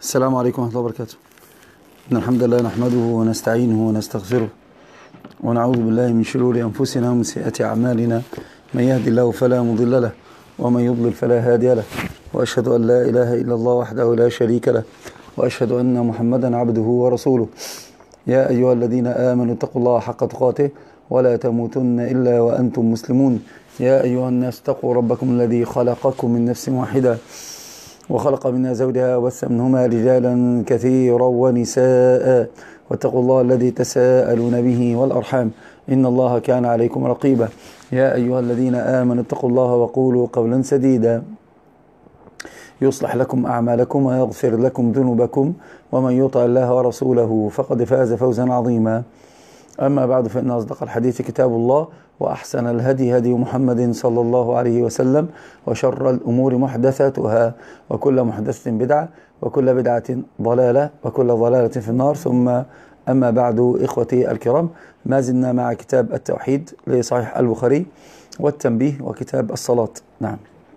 السلام عليكم ورحمة الله وبركاته. إن الحمد لله نحمده ونستعينه ونستغفره ونعوذ بالله من شرور أنفسنا ومن سيئات أعمالنا، من يهد الله فلا مضل له ومن يضلل فلا هادي له، وأشهد أن لا إله إلا الله وحده لا شريك له، وأشهد أن محمدا عبده ورسوله. يا أيها الذين آمنوا اتقوا الله حق تقاته ولا تموتن إلا وأنتم مسلمون. يا أيها الناس اتقوا ربكم الذي خلقكم من نفس واحدة وخلق منها زوجها وبث منهما رجالا كثيرا ونساء، واتقوا الله الذي تساءلون به والأرحام إن الله كان عليكم رقيبا. يا أيها الذين آمنوا اتقوا الله وقولوا قولا سديدا يصلح لكم أعمالكم ويغفر لكم ذنوبكم، ومن يطع الله ورسوله فقد فاز فوزا عظيما. أما بعد، فإن أصدق الحديث كتاب الله، وأحسن الهدي هدي محمد صلى الله عليه وسلم، وشر الأمور محدثاتها، وكل محدثة بدعة، وكل بدعة ضلالة، وكل ضلالة في النار. ثم أما بعد، إخوتي الكرام، ما زلنا مع كتاب التوحيد لصحيح البخاري والتنبيه وكتاب الصلاة. نعم.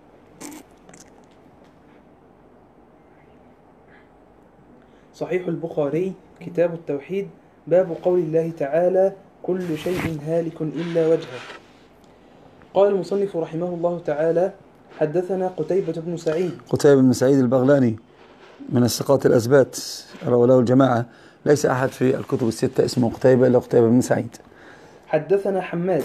صحيح البخاري كتاب التوحيد، باب قول الله تعالى: كل شيء هالك إلا وجهه. قال المصنف رحمه الله تعالى: حدثنا قتيبة بن سعيد. قتيبة بن سعيد البغلاني من الثقات الأثبات، رواه له الجماعة، ليس أحد في الكتب الستة اسمه قتيبة إلا قتيبة بن سعيد. حدثنا حماد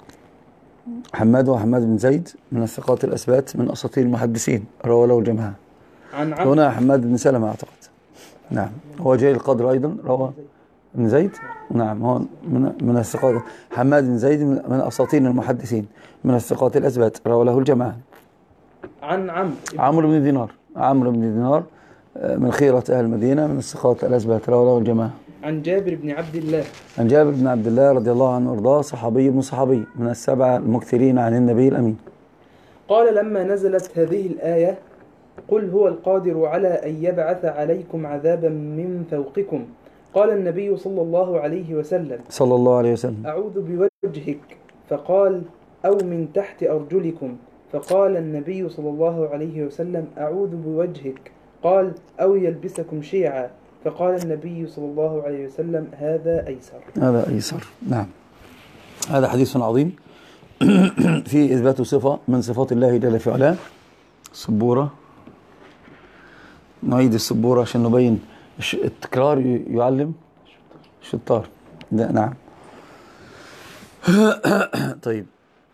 وحماد بن زيد من الثقات الأثبات من أساطير المحدثين، رواه له الجماعة. عن هنا حماد بن سلمة أعتقد. نعم، هو جاي القدر أيضا، رواه بن زيد. نعم، هو من الثقات. حماد بن زيد من أساطير المحدثين من الثقات الأثبات، رواه له الجماعة. عن عمرو بن دينار من خيرة أهل المدينة من الثقات الأثبات، رواه له الجماعة. عن جابر بن عبد الله رضي الله عنه وارضاه، صحابي من السبعة المكثرين عن النبي الأمين. قال: لما نزلت هذه الآية: قل هو القادر على أن يبعث عليكم عذابا من فوقكم، قال النبي صلى الله عليه وسلم: أعوذ بوجهك، فقال: أو من تحت أرجلكم، فقال النبي صلى الله عليه وسلم: أعوذ بوجهك، قال: أو يلبسكم شيعا، فقال النبي صلى الله عليه وسلم: هذا أيسر. نعم، هذا حديث عظيم في إثبات صفة من صفات الله جل في علاه. السبورة، نعيد السبورة عشان نبين التكرار يعلم الشطار. نعم. طيب،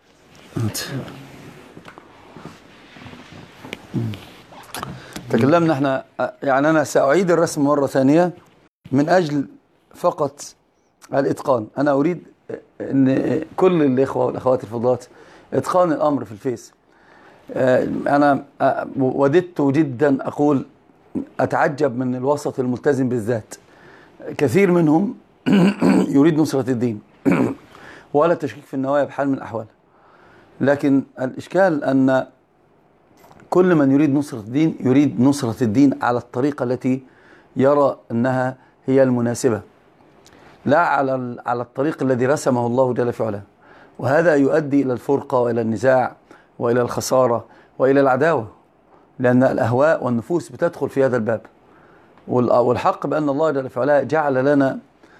تكلمنا احنا، يعني أنا سأعيد الرسم مرة ثانية من أجل فقط الإتقان. أنا أريد أن كل الإخوة والأخوات الفضلات إتقان الأمر في الفيس. أنا وددت جدا أقول أتعجب من الوسط الملتزم بالذات، كثير منهم يريد نصرة الدين ولا تشكيك في النوايا بحال من الأحوال، لكن الإشكال أن كل من يريد نصرة الدين يريد نصرة الدين على الطريقة التي يرى أنها هي المناسبة، لا على الطريق الذي رسمه الله جل في علاه، وهذا يؤدي إلى الفرقة وإلى النزاع وإلى الخسارة وإلى العداوة، لأن الأهواء والنفوس بتدخل في هذا الباب. والحق بأن الله جل في علاه جعل لنا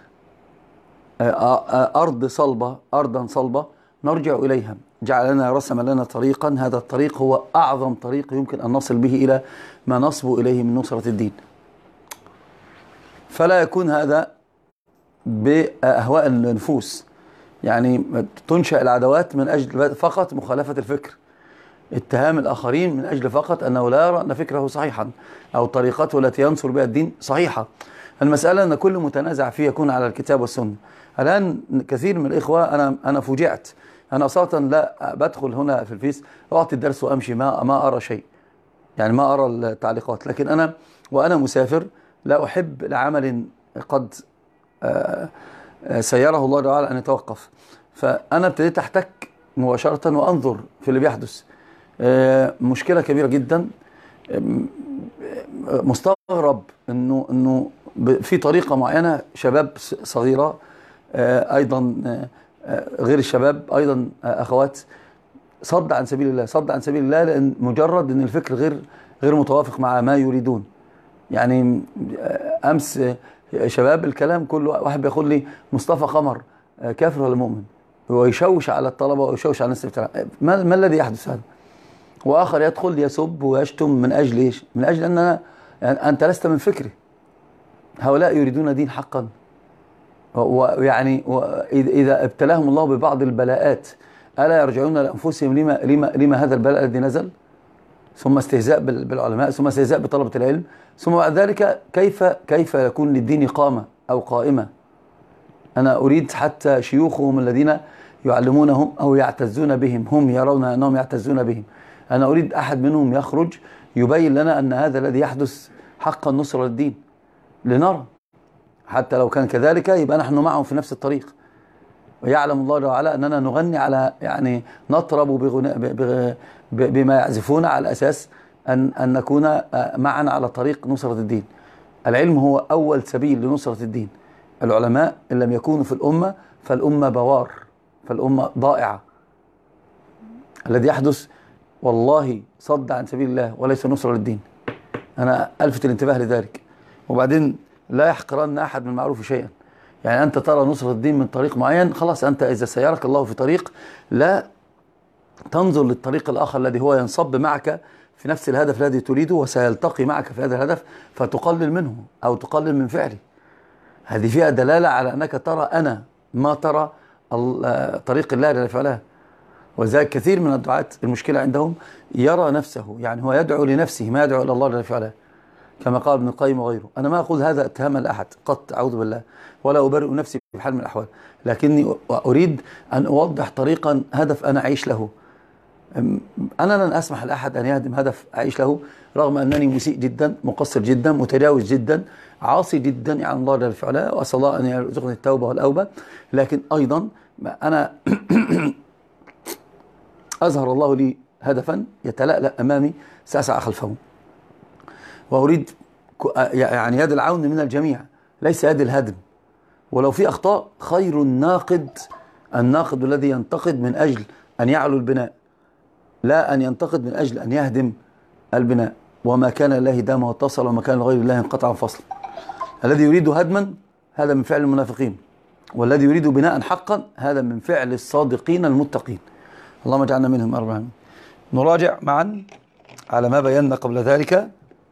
أرضا صلبة نرجع إليها، جعل لنا، رسم لنا طريقا، هذا الطريق هو أعظم طريق يمكن أن نصل به إلى ما نصبو إليه من نصرة الدين. فلا يكون هذا بأهواء النفوس، يعني تنشأ العداوات من أجل فقط مخالفة الفكر، اتهام الآخرين من أجل فقط أنه لا يرى أن فكره صحيحا أو طريقته التي ينصر بها الدين صحيحة. المسألة أن كل متنازع فيه يكون على الكتاب والسنة. الآن كثير من الإخوة، أنا فوجئت، أنا أصلا لا بدخل هنا في الفيس أعطي الدرس وأمشي، ما أرى شيء، يعني ما أرى التعليقات، لكن أنا وأنا مسافر لا أحب لعمل قد سيره الله تعالى أن يتوقف، فأنا ابتديت أحتك مباشرة وأنظر في اللي بيحدث. مشكلة كبيرة جدا. مستغرب انه في طريقة معينة شباب صغيرة، ايضا غير الشباب، ايضا اخوات، صد عن سبيل الله، لان مجرد ان الفكر غير متوافق مع ما يريدون. يعني امس شباب الكلام كل واحد بيقول لي مصطفى قمر كافر ولا مؤمن، ويشوش على الطلبه ويشوش على الناس بتاع ما الذي يحدث هذا؟ واخر يدخل يسب ويشتم من اجل ايش؟ من اجل ان انا يعني انت لست من فكري. هؤلاء يريدون دين حقا، ويعني اذا ابتلاهم الله ببعض البلاءات الا يرجعون لانفسهم لما هذا البلاء الذي نزل؟ ثم استهزاء بالعلماء، ثم استهزاء بطلبه العلم، ثم بعد ذلك كيف يكون للدين قامه او قائمه؟ انا اريد حتى شيوخهم الذين يعلمونهم او يعتزون بهم، هم يرون انهم يعتزون بهم، انا اريد احد منهم يخرج يبين لنا ان هذا الذي يحدث حقا نصر للدين، لنرى. حتى لو كان كذلك يبقى نحن معهم في نفس الطريق. ويعلم الله جل وعلا اننا نغني على يعني نطرب بما يعزفون على اساس ان نكون معا على طريق نصرة الدين. العلم هو اول سبيل لنصرة الدين. العلماء ان لم يكونوا في الامة فالامة بوار، فالامة ضائعة. الذي يحدث والله صد عن سبيل الله وليس نصرة للدين. انا الفت الانتباه لذلك. وبعدين لا يحقرن احد من المعروف شيئا. يعني انت ترى نصرة الدين من طريق معين، خلاص انت اذا سيرك الله في طريق لا تنظر للطريق الاخر الذي هو ينصب معك في نفس الهدف الذي تريده وسيلتقي معك في هذا الهدف فتقلل منه او تقلل من فعله. هذه فيها دلالة على انك ترى انا ما ترى طريق الله جل وعلا. وذلك كثير من الدعاة المشكلة عندهم يرى نفسه، يعني هو يدعو لنفسه ما يدعو الى الله جل وعلا، كما قال ابن القيم وغيره. أنا ما أقول هذا اتهاما لأحد قط، أعوذ بالله، ولا أبرئ نفسي بحال من الأحوال، لكني أريد أن أوضح طريقا هدف أنا أعيش له. أنا لن أسمح لأحد أن يهدم هدف أعيش له، رغم أنني مسيء جدا، مقصر جدا، متجاوز جدا، عاصي جدا يعني الله جل وعلا، وأسأل الله أن يرزقني التوبة والأوبة. لكن أيضا أنا أظهر الله لي هدفا يتلألأ أمامي سأسعى خلفه، وأريد يعني يد العون من الجميع ليس يد الهدم. ولو في أخطاء خير الناقد الذي ينتقد من أجل أن يعلو البناء، لا أن ينتقد من أجل أن يهدم البناء. وما كان لله دام واتصل، وما كان لغير الله انقطع فصل. الذي يريد هدما هذا من فعل المنافقين، والذي يريد بناء حقا هذا من فعل الصادقين المتقين. اللهم اجعلنا منهم أربعين. نراجع معا على ما بينا قبل ذلك.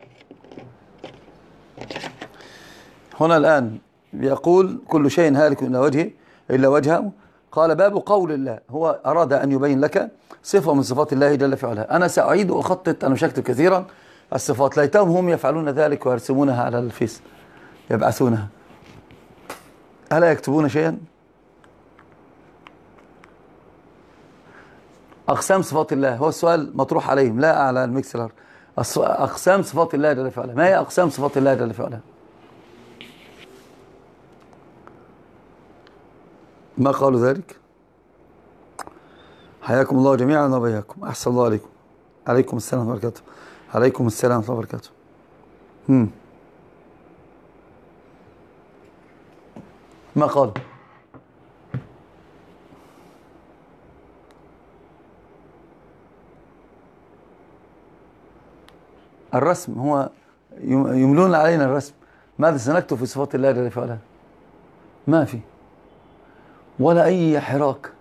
هنا الآن يقول كل شيء هالك إلا وجهه. قال باب قول الله، هو أراد أن يبين لك صفة من صفات الله جل في علاه. أنا سأعيد وأخطط، أنا مشكت كثيرا الصفات، ليتهم هم يفعلون ذلك ويرسمونها على الفيس، يبعثونها. ألا يكتبون شيئا؟ أقسام صفات الله هو السؤال مطروح عليهم، لا على الميكسلر. أقسام صفات الله جل في علاه، ما هي أقسام صفات الله جل في علاه؟ ما قالوا ذلك؟ حياكم الله جميعا وبياكم. أحسن الله عليكم. عليكم السلام ورحمة الله وبركاته. عليكم السلام ورحمة الله وبركاته. ما قال؟ الرسم، هو يملون علينا الرسم. ماذا سنكتب في صفات الله جل في علاه؟ ما في ولا أي حراك.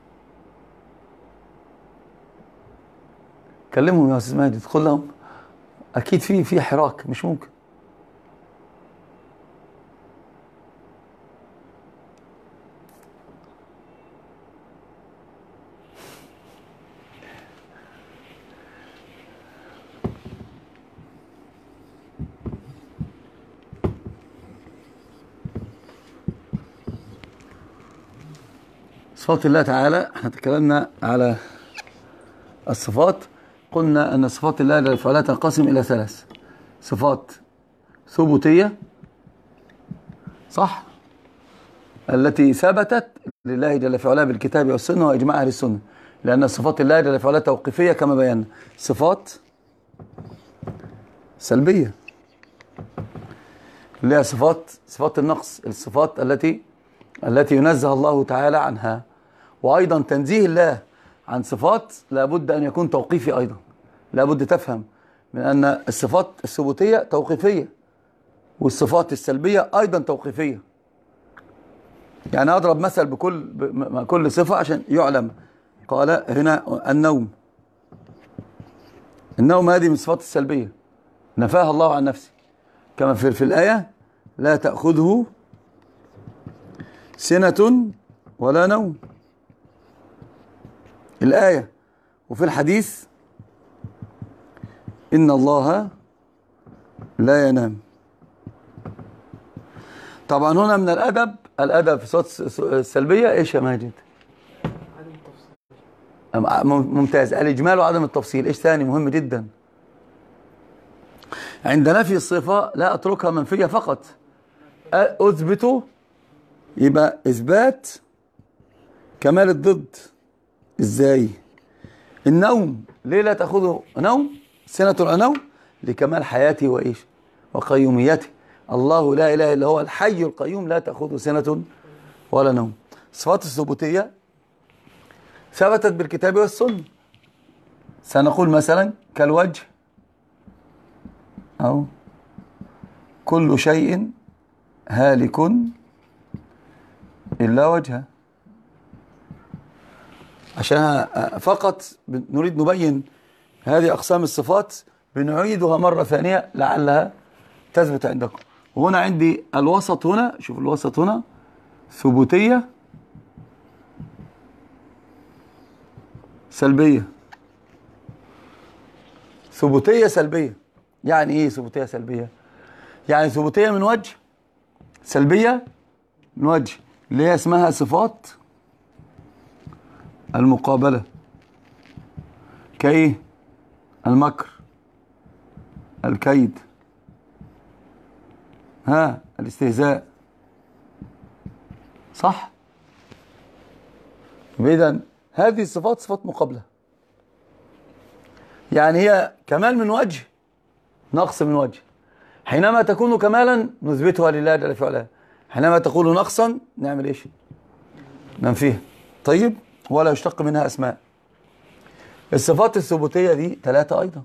كلمهم يا أستاذ ماجد، قل لهم أكيد في حراك، مش ممكن. صفات الله تعالى، احنا تكلمنا على الصفات، قلنا أن صفات الله جل وعلا تنقسم إلى ثلاث صفات: ثبوتية، صح، التي ثبتت لله جل وعلا بالكتاب والسنة وإجماع أهل السنة، لأن صفات الله جل وعلا توقيفية كما بينا. صفات سلبية اللي هي صفات النقص، الصفات التي ينزه الله تعالى عنها. وأيضا تنزيه الله عن صفات لابد أن يكون توقيفي أيضا. لابد تفهم من أن الصفات الثبوتية توقيفية، والصفات السلبية أيضا توقيفية. يعني أضرب مثل بكل صفة عشان يعلم. قال هنا النوم هذه من الصفات السلبية نفاها الله عن نفسه، كما في الآية لا تأخذه سنة ولا نوم، الآية. وفي الحديث إن الله لا ينام. طبعا هنا من الأدب في الصفات السلبية إيش يا ماجد؟ ممتاز، الإجمال وعدم التفصيل. إيش ثاني مهم جدا؟ عند نفي الصفة لا أتركها منفية فقط، أثبته، يبقى إثبات كمال الضد. إزاي؟ النوم ليه لا تأخذه نوم سنة ولا نوم؟ لكمال حياته وإيش وقيوميته. الله لا إله إلا هو الحي القيوم لا تأخذه سنة ولا نوم. الصفات الثبوتية ثبتت بالكتاب والسنة. سنقول مثلا كالوجه، أو كل شيء هالك إلا وجهه. عشان فقط نريد نبين هذه أقسام الصفات، بنعيدها مرة ثانية لعلها تثبت عندكم. وهنا عندي الوسط، هنا شوف الوسط هنا ثبوتية سلبية. ثبوتية سلبية يعني ايه ثبوتية سلبية؟ يعني ثبوتية من وجه، سلبية من وجه، اللي هي اسمها صفات المقابلة. كايه؟ المكر، الكيد، الاستهزاء، صح؟ إذن هذه الصفات صفات مقابلة، يعني هي كمال من وجه، نقص من وجه. حينما تكون كمالا نثبتها لله جل في علاه، حينما تكون نقصا نعمل ايش؟ ننفيها. طيب، ولا يشتق منها اسماء. الصفات الثبوتية دي 3 ايضا: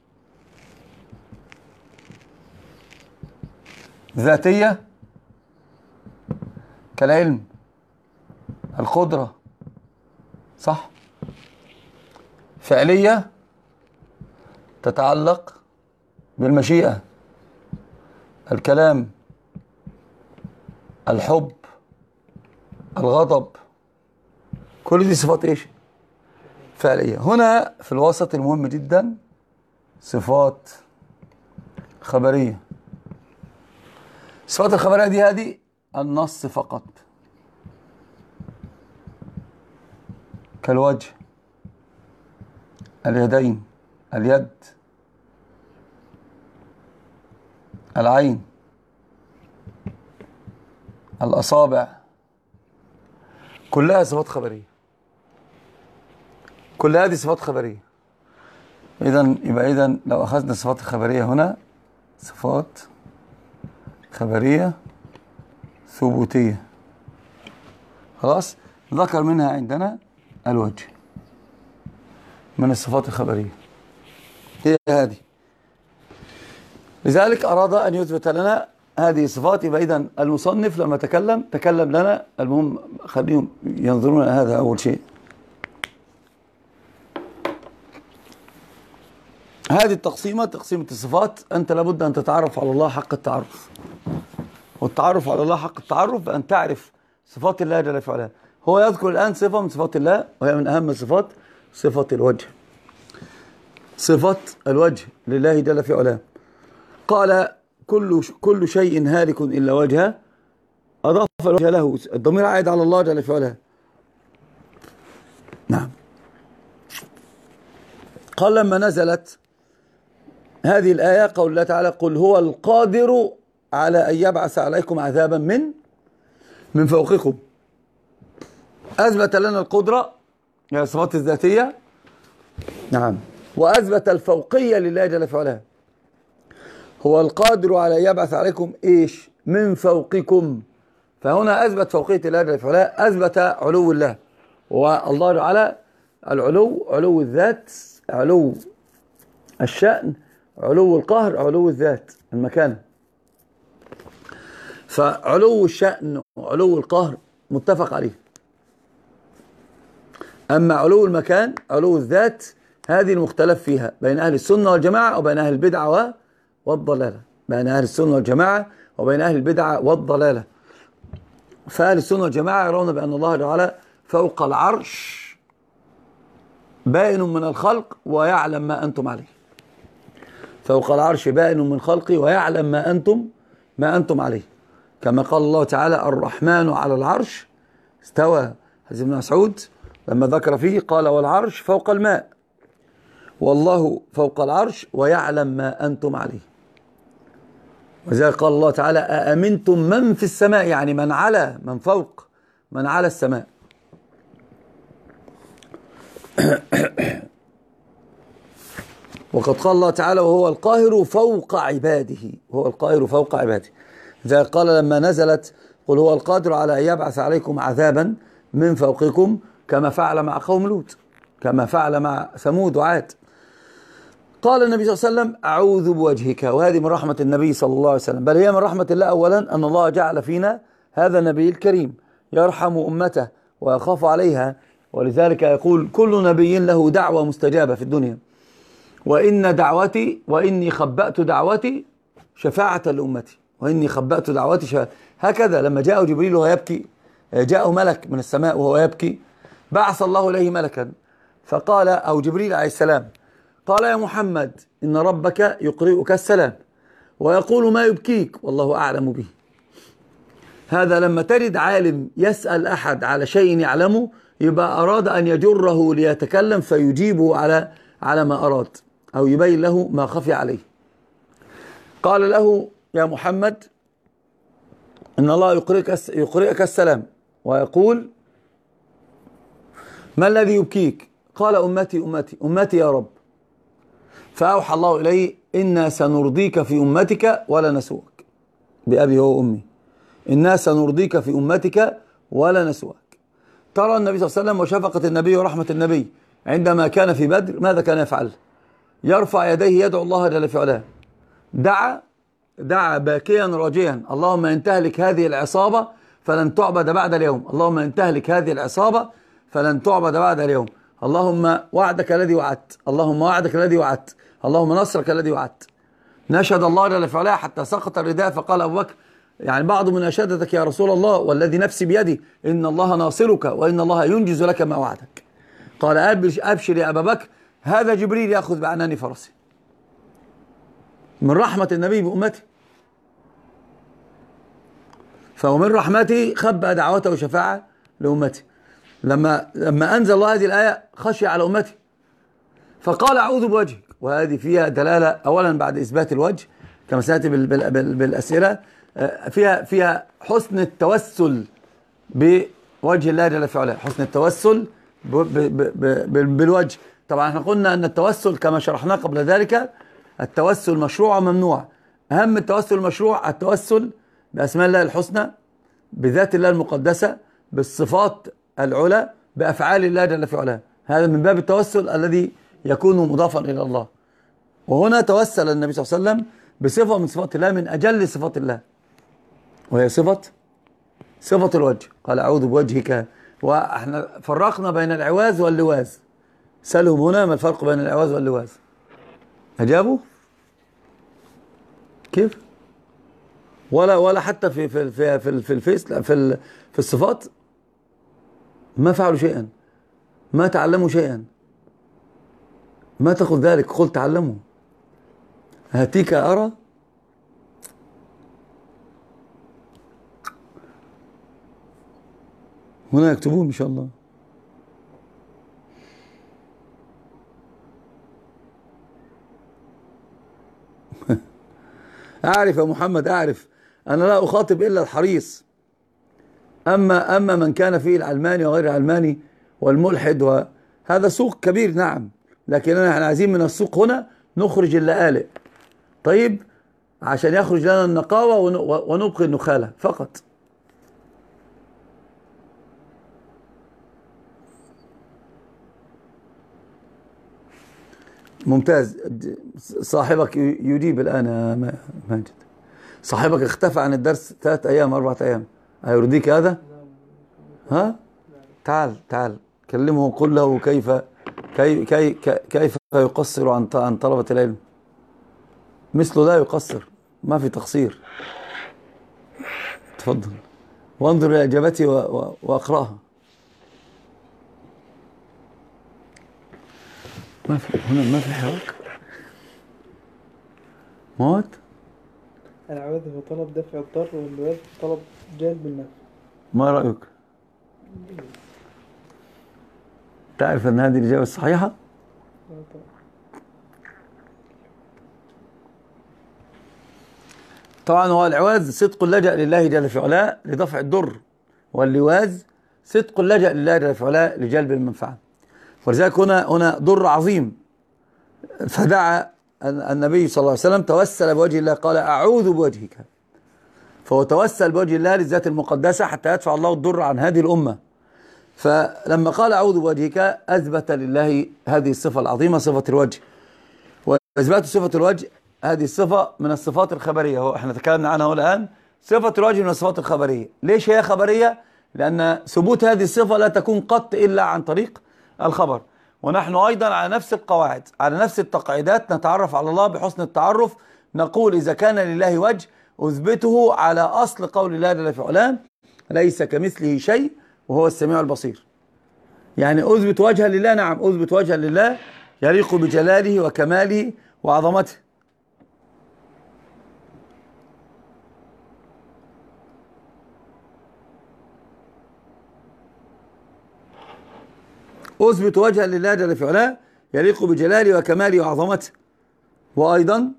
ذاتية كالعلم، القدرة، صح؟ فعلية تتعلق بالمشيئة، الكلام، الحب، الغضب، كل دي صفات ايش؟ فعلية. هنا في الوسط المهم جدا صفات خبرية. الصفات الخبرية دي هذه النص فقط، كالوجه، اليدين، اليد، العين، الأصابع، كلها صفات خبرية. كل هذه صفات خبرية. إذن لو أخذنا الصفات الخبرية هنا صفات خبرية ثبوتية، خلاص، ذكر منها عندنا الوجه من الصفات الخبرية، هي هذه. لذلك أراد أن يثبت لنا هذه الصفات. يبقى إذن المصنف لما تكلم لنا، المهم خليهم ينظرون هذا أول شيء. هذه تقسيمة الصفات، أنت لابد أن تتعرف على الله حق التعرف، والتعرف على الله حق التعرف بأن تعرف صفات الله جل في علاه. هو يذكر الآن صفة من صفات الله، وهي من أهم الصفات، صفة الوجه. صفة الوجه لله جل في علاه. قال كل شيء هالك إلا وجهه، أضاف الوجه له، الضمير عائد على الله جل في علاه. نعم. قال لما نزلت هذه الآية قول الله تعالى قل هو القادر على أن يبعث عليكم عذابا من فوقكم، أثبت لنا القدرة، يعني الصفات الذاتية، نعم، وأثبت الفوقية لله جل في علاه. هو القادر على أن يبعث عليكم إيش؟ من فوقكم. فهنا أثبت فوقية الله جل في علاه، أثبت علو الله. والله تعالى العلو، علو الذات، علو الشأن، علو القهر، علو الذات، المكانة. فعلو الشأن وعلو القهر متفق عليه. أما علو المكان علو الذات هذه المختلف فيها بين أهل السنة والجماعة وبين أهل البدعة والضلالة، بين أهل السنة والجماعة وبين أهل البدعة والضلالة. فأهل السنة والجماعة يرون بأن الله تعالى فوق العرش بائن من الخلق ويعلم ما أنتم عليه. فوق العرش بائن من خلقه ويعلم ما أنتم عليه، كما قال الله تعالى الرحمن على العرش استوى. حديث ابن مسعود لما ذكر فيه قال والعرش فوق الماء والله فوق العرش ويعلم ما أنتم عليه. وذلك قال الله تعالى أأمنتم من في السماء، يعني من على، من فوق، من على السماء. وقد قال الله تعالى وهو القاهر فوق عباده، هو القاهر فوق عباده. ذلك قال لما نزلت قل هو القادر على أن يبعث عليكم عذابا من فوقكم كما فعل مع قوم لوط، كما فعل مع ثمود وعاد. قال النبي صلى الله عليه وسلم أعوذ بوجهك، وهذه من رحمة النبي صلى الله عليه وسلم، بل هي من رحمة الله أولا أن الله جعل فينا هذا النبي الكريم يرحم أمته ويخاف عليها، ولذلك يقول كل نبي له دعوة مستجابة في الدنيا، وإن دعوتي وإني خبأت دعوتي شفاعة لأمتي، وإني خبأت دعوتي شفاعة. هكذا لما جاءه جبريل وهو يبكي، جاءه ملك من السماء وهو يبكي، بعث الله إليه ملكا فقال، أو جبريل عليه السلام قال يا محمد إن ربك يقرئك السلام ويقول ما يبكيك والله أعلم به. هذا لما تجد عالم يسأل أحد على شيء يعلمه يبقى أراد أن يجره ليتكلم فيجيبه على ما أراد أو يبين له ما خفي عليه. قال له يا محمد إن الله يقرئك السلام ويقول ما الذي يبكيك؟ قال أمتي أمتي أمتي يا رب. فأوحى الله إليه إنا سنرضيك في أمتك ولا نسوك، بأبي هو وأمي، إنا سنرضيك في أمتك ولا نسوك. ترى النبي صلى الله عليه وسلم وشفقة النبي ورحمة النبي عندما كان في بدر ماذا كان يفعل؟ يرفع يديه يدعو الله جل في علاه، دعا باكيا راجيا اللهم إن تهلك هذه العصابة فلن تعبد بعد اليوم، اللهم إن تهلك هذه العصابة فلن تعبد بعد اليوم، اللهم وعدك الذي وعدت، اللهم وعدك الذي وعدت، اللهم نصرك الذي وعدت. نشهد الله جل في علاه حتى سقط الرداء فقال أبو بكر يعني بعض مناشدتك يا رسول الله والذي نفسي بيده إن الله ناصرك وإن الله ينجز لك ما وعدك. قال أبشر يا أبا بكر هذا جبريل يأخذ بعنان فرسه. من رحمة النبي بأمته، فهو من رحمته خبأ دعوته وشفاعة لأمته. لما أنزل الله هذه الآية خشي على أمته فقال أعوذ بوجهك، وهذه فيها دلالة أولا بعد إثبات الوجه كما سنأتي بالأسئلة، فيها حسن التوسل بوجه الله جل في علاه، حسن التوسل بالوجه. طبعا احنا قلنا أن التوسل كما شرحناه قبل ذلك التوسل مشروع وممنوع. أهم التوسل المشروع التوسل بأسماء الله الحسنى، بذات الله المقدسة، بالصفات العلى، بأفعال الله جل في علاه. هذا من باب التوسل الذي يكون مضافا إلى الله. وهنا توسل النبي صلى الله عليه وسلم بصفة من صفات الله من أجل صفات الله، وهي صفة الوجه. قال أعوذ بوجهك. وإحنا فرقنا بين العواز واللواز، سألهم هنا ما الفرق بين العواز واللواز؟ أجابوا كيف؟ ولا حتى في الفيس في الصفات ما فعلوا شيئا، ما تعلموا شيئا، ما تأخذ ذلك قل تعلموا. هاتيك أرى هنا يكتبون إن شاء الله. أعرف يا محمد أعرف، أنا لا أخاطب إلا الحريص. أما من كان فيه العلماني وغير العلماني والملحد وهذا سوق كبير نعم، لكن احنا عايزين من السوق هنا نخرج اللآلئ، طيب، عشان يخرج لنا النقاوة ونبقي النخالة فقط. ممتاز، صاحبك يجيب الآن يا ماجد. صاحبك اختفى عن الدرس 3 أيام 4 أيام، هيرضيك هذا؟ ها؟ تعال كلمه وقل له كيف يقصر عن طلبة العلم. مثله لا يقصر، ما في تقصير. تفضل وانظر إلى إجابتي وأقرأها. هنا ما في حراك. موت. العوذ هو طلب دفع الضر، واللواذ طلب جلب النفع. ما رأيك؟ تعرف أن هذه الإجابة الصحيحة؟ طبعا هو العواذ صدق اللجأ لله جل في علاه لدفع الضر، واللواذ صدق اللجأ لله جل في علاه لجلب المنفعة. ولذلك هنا ضر عظيم، فدعا النبي صلى الله عليه وسلم، توسل بوجه الله، قال أعوذ بوجهك. فهو توسل بوجه الله للذات المقدسة حتى يدفع الله الضر عن هذه الأمة. فلما قال أعوذ بوجهك أثبت لله هذه الصفة العظيمة، صفة الوجه. وإثبات صفة الوجه هذه الصفة من الصفات الخبرية، هو احنا تكلمنا عنها الآن. صفة الوجه من الصفات الخبرية. ليش هي خبرية؟ لأن ثبوت هذه الصفة لا تكون قط إلا عن طريق الخبر. ونحن أيضا على نفس القواعد، على نفس التقعيدات نتعرف على الله بحسن التعرف. نقول إذا كان لله وجه أثبته على أصل قول الله جل في علاه ليس كمثله شيء وهو السميع البصير. يعني أثبت وجها لله، نعم أثبت وجها لله يليق بجلاله وكماله وعظمته. أثبت وجها لله جل في علاه يليق بجلاله وكماله وعظمته. وأيضا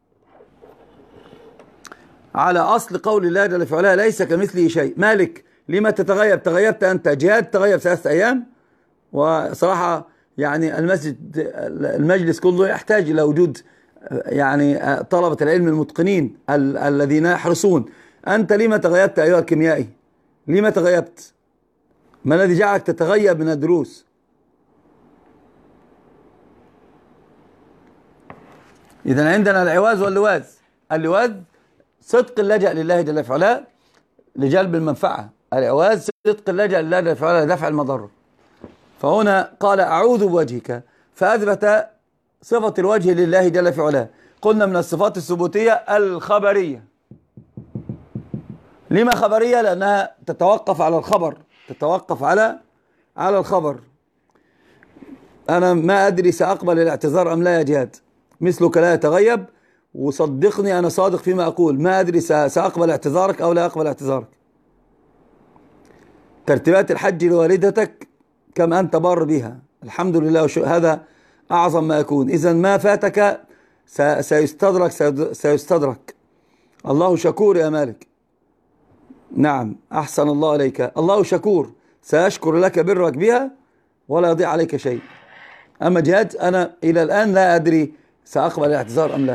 على أصل قول الله جل في علاه ليس كمثله شيء. مالك لما تتغيب؟ تغيبت أنت. جهاد تغيب 3 أيام، وصراحة يعني المجلس كله يحتاج إلى وجود يعني طلبة العلم المتقنين الذين يحرصون. أنت لما تغيبت أيها الكيميائي؟ لما تغيبت؟ ما الذي جعلك تتغيب من الدروس؟ إذن عندنا العواذ واللواذ. اللواذ صدق اللجأ لله جل في علاه لجلب المنفعة، العواذ صدق اللجأ لله جل في علاه لدفع المضرة. فهنا قال أعوذ بوجهك، فأثبت صفة الوجه لله جل في علاه. قلنا من الصفات الثبوتية الخبرية. لما خبرية؟ لأنها تتوقف على الخبر، تتوقف على الخبر. أنا ما أدري سأقبل الاعتذار أم لا يا جهاد، مثلك لا يتغيب، وصدقني أنا صادق فيما أقول، ما أدري سأقبل اعتذارك أو لا أقبل اعتذارك. ترتيبات الحج لوالدتك كم أنت بار بها، الحمد لله، هذا أعظم ما يكون. إذن ما فاتك سيستدرك. الله شكور يا مالك. نعم أحسن الله عليك، الله شكور، سيشكر لك برك بها ولا يضيع عليك شيء. أما جهاد أنا إلى الآن لا أدري سأقبل الاعتذار أم لا.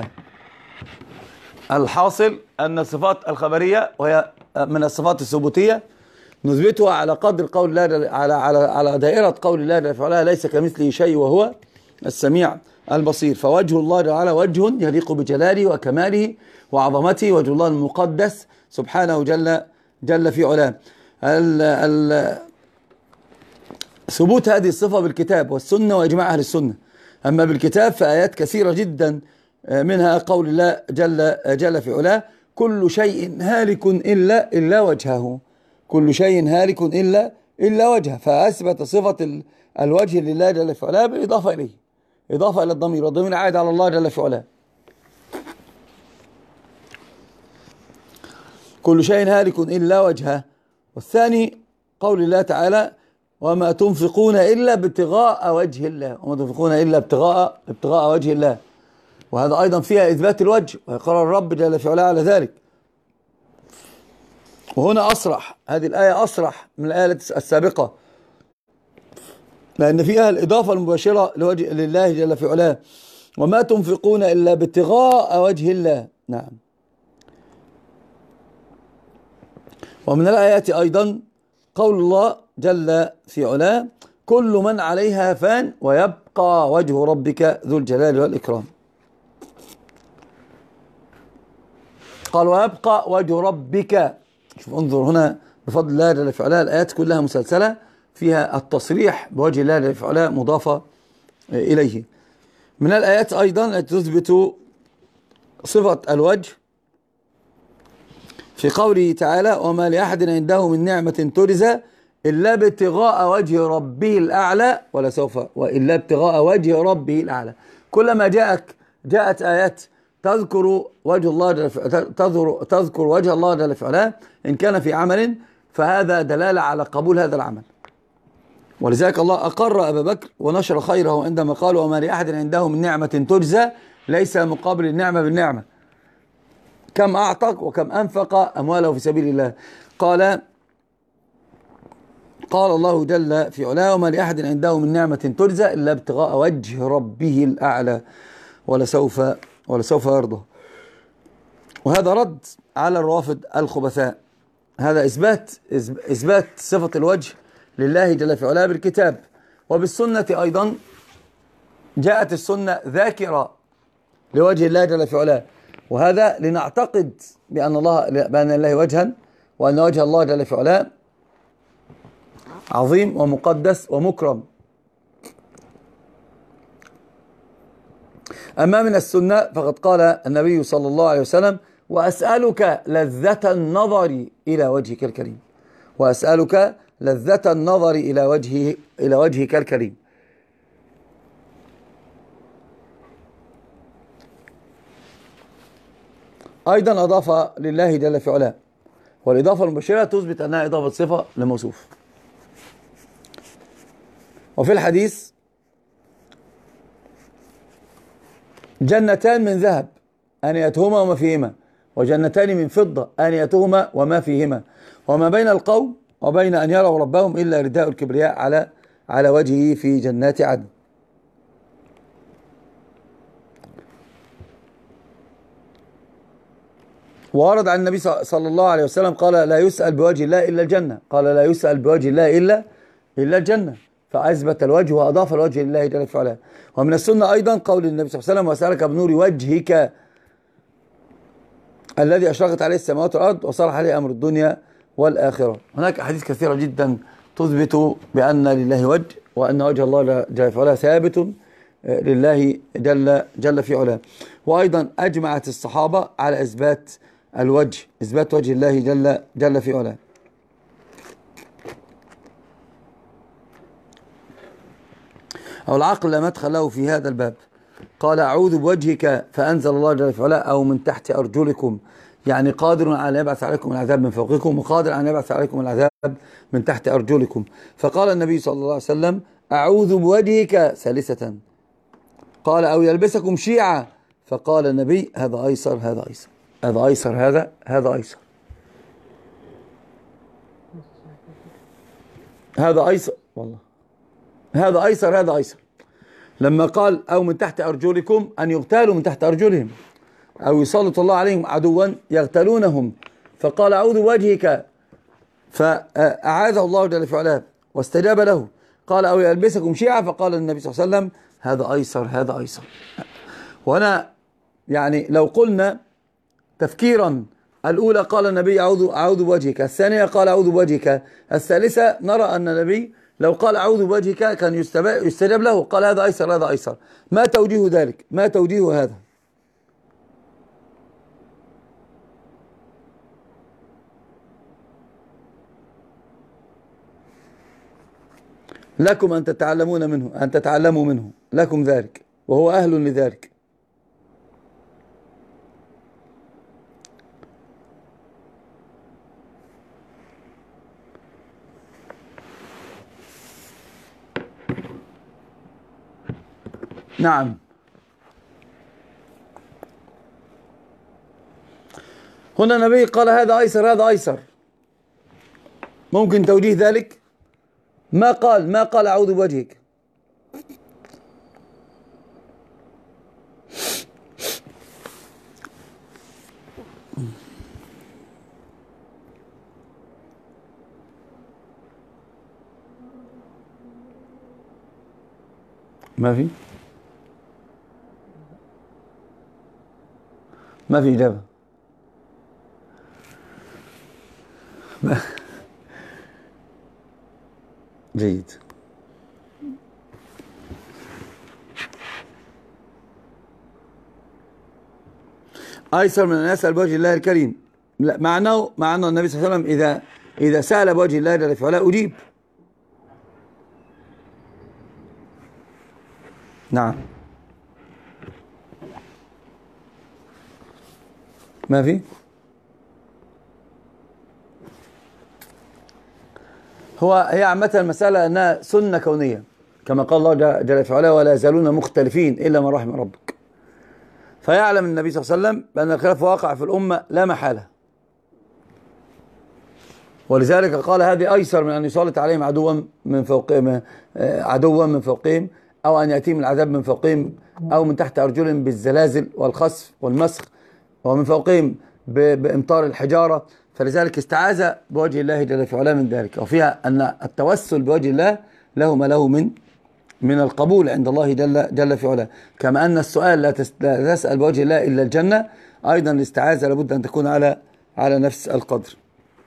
الحاصل أن الصفات الخبرية وهي من الصفات الثبوتية نثبتها على قدر قول الله، على دائرة قول الله جل وعلا ليس كمثله شيء وهو السميع البصير. فوجه الله تعالى وجه يليق بجلاله وكماله وعظمته، وجه الله المقدس سبحانه جل في علاه. ثبوت هذه الصفة بالكتاب والسنة وإجماع أهل السنة. أما بالكتاب فآيات كثيرة جدا، منها قول الله جل في علاه كل شيء هالك إلا وجهه، كل شيء هالك إلا وجهه. فأثبت صفة الوجه لله جل في علاه بالإضافة إليه، إضافة إلى الضمير، والضمير عائد على الله جل في علاه. كل شيء هالك إلا وجهه. والثاني قول الله تعالى وما تنفقون إلا ابتغاء وجه الله، وما تنفقون إلا ابتغاء وجه الله. وهذا أيضا فيها إثبات الوجه، ويقرر الرب جل في علاه على ذلك. وهنا أصرح، هذه الآية أصرح من الآية السابقة، لأن فيها الإضافة المباشرة لله جل في علاه، وما تنفقون إلا ابتغاء وجه الله. نعم. ومن الآيات أيضا قول الله جل في علاه كل من عليها فان ويبقى وجه ربك ذو الجلال والإكرام. قال ويبقى وجه ربك. شوف انظر هنا بفضل الله جل في علاه، الآيات كلها مسلسلة فيها التصريح بوجه الله جل في علاه مضافة إليه. من الآيات أيضا التي تثبت صفة الوجه في قوله تعالى وما لأحد عنده من نعمة تجزى إلا ابتغاء وجه ربه الأعلى ولسوف وإلا ابتغاء وجه ربه الأعلى. كلما جاءت آيات تذكر وجه الله تذكر وجه الله جل في علاه إن كان في عمل فهذا دلالة على قبول هذا العمل. ولذلك الله أقر أبا بكر ونشر خيره عندما قال وما لأحد عنده من نعمة تجزى ليس مقابل النعمة بالنعمة. كم أعطق وكم أنفق أمواله في سبيل الله. قال الله جل في علاه وما لأحد عنده من نعمة تجزى إلا ابتغاء وجه ربه الأعلى ولسوف يرضى. وهذا رد على الروافض الخبثاء. هذا إثبات صفة الوجه لله جل في علاه بالكتاب وبالسنة أيضا. جاءت السنة ذاكرة لوجه الله جل في علاه، وهذا لنعتقد بأن الله وجها، وأن وجه الله جل في علاه عظيم ومقدس ومكرم. أما من السنة فقد قال النبي صلى الله عليه وسلم وأسألك لذة النظر إلى وجهك الكريم، وأسألك لذة النظر إلى وجهك الكريم. أيضا أضاف لله جل في علاه، والإضافة المباشرة تثبت أنها إضافة صفة لموصوف. وفي الحديث جنتان من ذهب آنيتهما وما فيهما، وجنتان من فضة آنيتهما وما فيهما، وما بين القوم وبين أن يروا ربهم إلا رداء الكبرياء على وجهه في جنات عدن. وورد عن النبي صلى الله عليه وسلم قال لا يسأل بوجه الله إلا الجنة، قال لا يسأل بوجه الله إلا الجنة، فأثبت الوجه وأضاف الوجه لله جل في علاه. ومن السنة أيضا قول النبي صلى الله عليه وسلم وأسألك بنور وجهك الذي أشرقت عليه السماوات والأرض وصلح عليه أمر الدنيا والآخرة. هناك أحاديث كثيرة جدا تثبت بأن لله وجه، وأن وجه الله جل في علاه ثابت لله جل في علاه. وأيضا أجمعت الصحابة على إثبات وجه الله جل في علاه. أو العقل لا مدخل له في هذا الباب. قال أعوذ بوجهك فأنزل الله جل في علاه أو من تحت أرجلكم، يعني قادر على أن يبعث عليكم العذاب من فوقكم، وقادر على أن يبعث عليكم العذاب من تحت أرجلكم. فقال النبي صلى الله عليه وسلم أعوذ بوجهك ثالثة. قال أو يلبسكم شيعا، فقال النبي هذا أيسر هذا أيسر، هذا أيسر هذا أيسر، هذا أيسر، والله هذا أيسر هذا أيسر. لما قال أو من تحت أرجلكم أن يغتالوا من تحت أرجلهم، أو يسلط الله عليهم عدوا يغتالونهم، فقال أعوذ بوجهك فأعاذه الله جل في علاه واستجاب له. قال أو يلبسكم شيعا، فقال النبي صلى الله عليه وسلم هذا أيسر هذا أيسر. وأنا يعني لو قلنا تفكيرا، الأولى قال النبي أعوذ بوجهك، الثانية قال أعوذ بوجهك، الثالثة نرى أن النبي لو قال أعوذ بوجهك كان يستجاب له، قال هذا أيسر هذا أيسر. ما توجيه ذلك؟ ما توجيه هذا؟ لكم أن تتعلموا منه لكم ذلك، وهو أهل لذلك. نعم. هنا النبي قال هذا أيسر هذا أيسر، ممكن توجيه ذلك؟ ما قال أعوذ بوجهك. ما في إجابة. جيد. أيسر من أن يسأل بوجه الله الكريم. لا، مع أنه النبي صلى الله عليه وسلم إذا سأل بوجه الله جل في علاه أجيب. نعم. ما في. هي عامة المسألة أنها سنة كونية، كما قال الله جل في علاه ولا يزالون مختلفين إلا من رحم ربك. فيعلم النبي صلى الله عليه وسلم بأن الخلاف واقع في الأمة لا محالة، ولذلك قال هذه أيسر من أن يسلط عليهم عدوا من فوقهم، أو أن يأتيهم العذاب من فوقهم أو من تحت أرجلهم بالزلازل والخسف والمسخ، ومن فوقهم بإمطار الحجارة. فلذلك استعاذ بوجه الله جل في علاه من ذلك، وفيها أن التوسل بوجه الله له ما له من القبول عند الله جل في علاه. كما أن السؤال لا تسأل بوجه الله إلا الجنة، أيضا الاستعاذة لابد أن تكون على نفس القدر.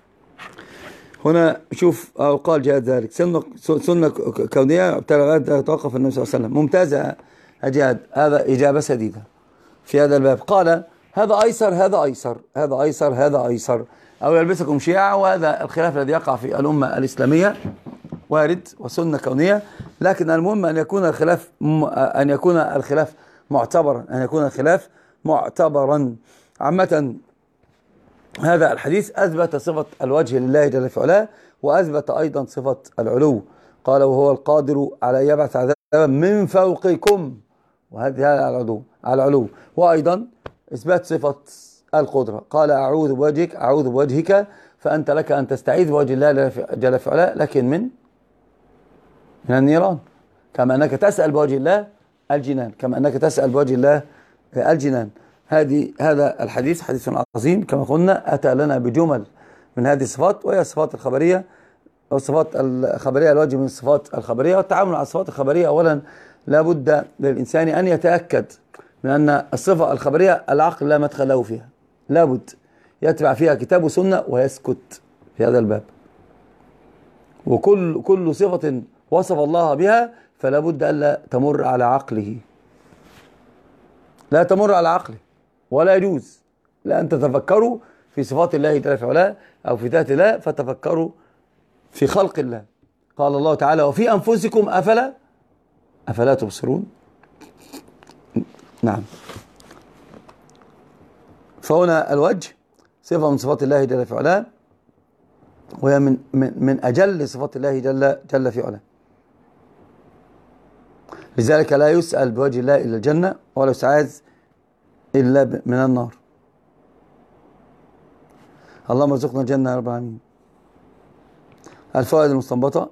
هنا شوف قال جهاد ذلك سنة كونية توقف النبي صلى الله عليه وسلم. ممتازة جهاد، هذا إجابة سديدة في هذا الباب. قال هذا أيسر هذا أيسر هذا أيسر هذا أيسر، أو يلبسكم شيعا. وهذا الخلاف الذي يقع في الأمة الإسلامية وارد وسنة كونية، لكن المهم أن يكون الخلاف معتبرا، أن يكون الخلاف معتبرا. عامة هذا الحديث أثبت صفة الوجه لله جل في علاه، وأثبت أيضا صفة العلو. قال وهو القادر على أن يبعث عذابا من فوقكم، وهذه على العلو. وأيضا إثبات صفة القدرة. قال أعوذ بوجهك، فأنت لك أن تستعيذ بوجه الله جل في علاه، لكن من النيران، كما أنك تسأل بوجه الله الجنان، كما أنك تسأل بوجه الله الجنان. هذا الحديث حديث عظيم، كما قلنا أتى لنا بجمل من هذه الصفات، وهي الصفات الخبرية، أو الصفات الخبرية الواجب من الصفات الخبرية. والتعامل مع الصفات الخبرية أولا لا بد للإنسان أن يتأكد من أن الصفة الخبرية العقل لا مدخل له فيها، لا بد يتبع فيها كتاب وسنة ويسكت في هذا الباب. وكل صفة وصف الله بها فلا بد ألا تمر على عقله، لا تمر على عقله، ولا يجوز لأن تتفكروا في صفات الله جل في علاه أو في ذات الله، فتفكروا في خلق الله. قال الله تعالى وفي أنفسكم أفلا تبصرون. نعم. فهنا الوجه صفة من صفات الله جل في علاه، وهي من أجل صفات الله جل في علاه. لذلك لا يسأل بوجه الله إلا الجنة، ولا يستعاذ إلا من النار. اللهم ارزقنا الجنة يا رب العالمين. الفوائد المستنبطة: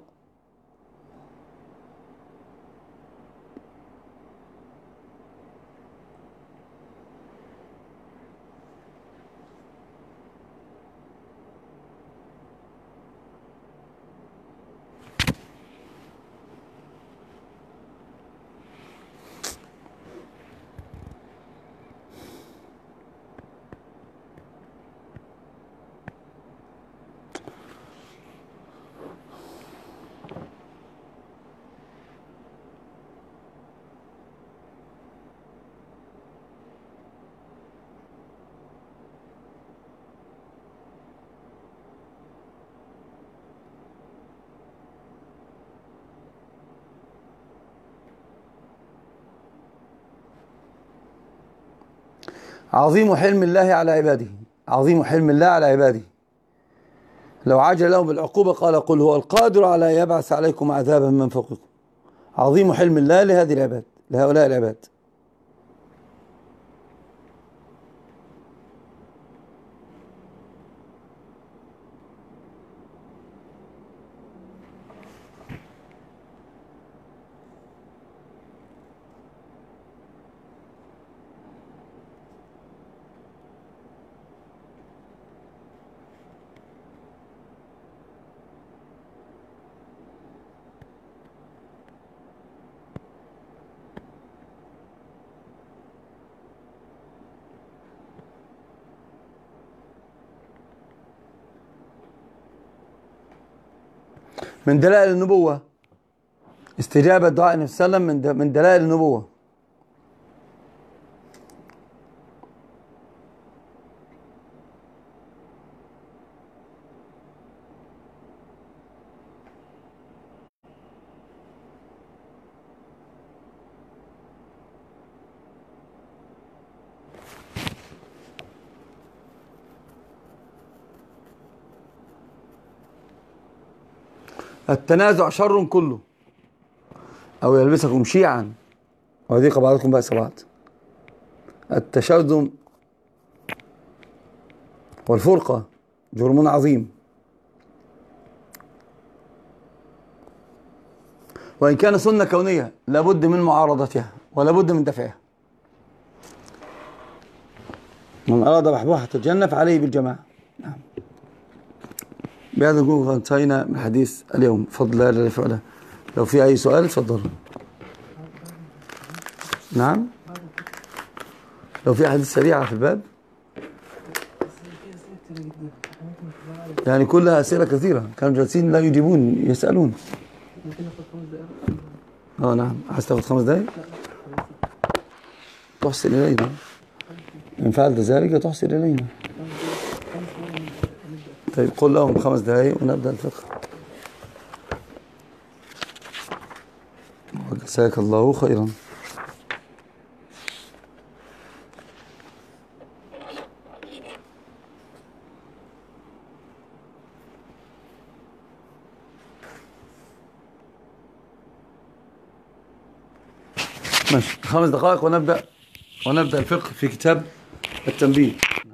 عظيم حلم الله على عباده، عظيم حلم الله على عباده. لو عجل لهم بالعقوبة قال قل هو القادر على أن يبعث عليكم عذابا من فوقكم. عظيم حلم الله لهذه العباد، لهؤلاء العباد. من دلائل النبوة، استجابة دعاء النبي صلى الله عليه وسلم من دلائل النبوة. التنازع شر كله، أو يلبسكم شيعا ويذيق بعضكم بأس بعض. التشرذم والفرقة جرم عظيم، وإن كان سنة كونية لابد من معارضتها ولابد من دفعها. من أراد بحبوحة الجنة فعليه بالجماعة. نعم. بهذا نكون انتهينا من حديث اليوم. فضل لا إله إلا. لو في أي سؤال اتفضل. نعم. لو في أحاديث سريعة في الباب، يعني كلها أسئلة كثيرة، كانوا جالسين لا يجيبون يسألون. نعم. عايز تاخد 5 دقايق؟ تحسن إلينا إن فعلت ذلك، تحسن إلينا. طيب قل لهم 5 دقايق ونبدأ الفقه. وجزاك الله خيرا. ماشي 5 دقائق ونبدأ الفقه في كتاب التنبيه.